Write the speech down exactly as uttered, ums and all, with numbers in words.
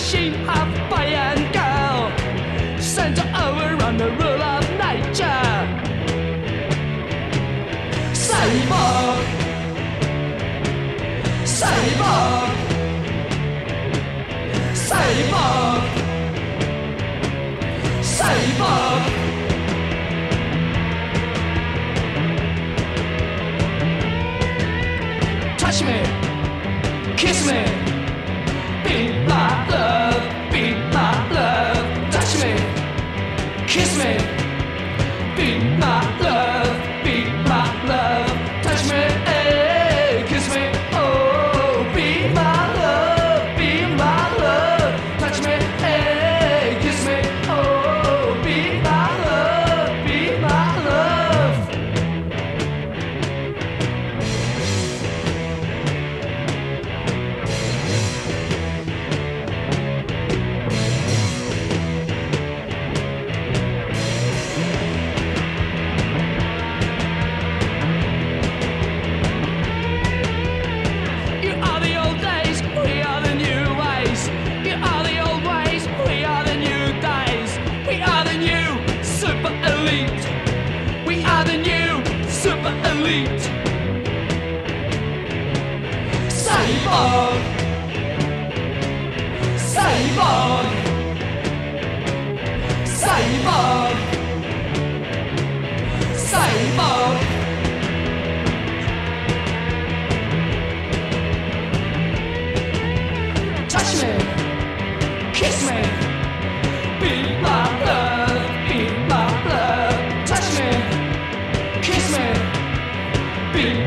machine of boy and girl, sent over on the rule of nature. Cyborg, cyborg, cyborg, cyborg. Touch me, kiss me, be my love, be my love. Touch me, kiss me, be my love, be my love. Touch me, eh, kiss me, oh, be my love, be my love. Touch me, eh, kiss me, oh, be my love, be my love. You are the old days, we are the new ways. You are the old ways, we are the new days. We are the new super elite. We are the new super elite. Cyborg, cyborg, cyborg, cyborg. Touch me, kiss me, be my love, be my love. Touch me, kiss me, be